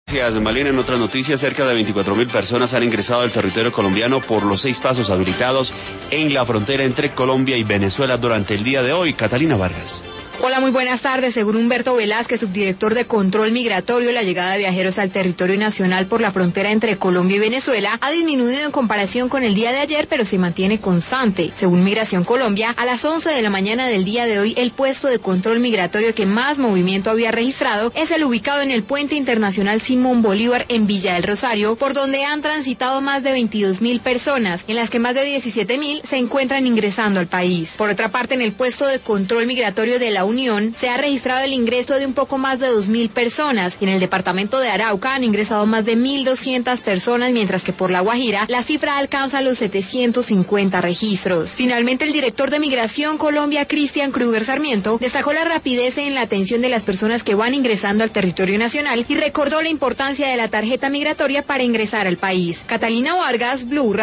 Gracias, Malena. En otras noticias, cerca de 24.000 personas han ingresado al territorio colombiano por los 6 pasos habilitados en la frontera entre Colombia y Venezuela durante el día de hoy. Catalina Vargas. Hola, muy buenas tardes. Según Humberto Velázquez, subdirector de Control Migratorio, la llegada de viajeros al territorio nacional por la frontera entre Colombia y Venezuela ha disminuido en comparación con el día de ayer, pero se mantiene constante. Según Migración Colombia, a las 11 de la mañana del día de hoy, el puesto de control migratorio que más movimiento había registrado es el ubicado en el Puente Internacional Simón Bolívar en Villa del Rosario, por donde han transitado más de 22.000 personas, en las que más de 17.000 se encuentran ingresando al país. Por otra parte, en el puesto de control migratorio de la Unión se ha registrado el ingreso de un poco más de 2.000 personas. En el departamento de Arauca han ingresado más de 1.200 personas, mientras que por La Guajira la cifra alcanza los 750 registros. Finalmente, el director de Migración Colombia, Cristian Kruger Sarmiento, destacó la rapidez en la atención de las personas que van ingresando al territorio nacional y recordó la importancia de la tarjeta migratoria para ingresar al país. Catalina Vargas, Blue Radio.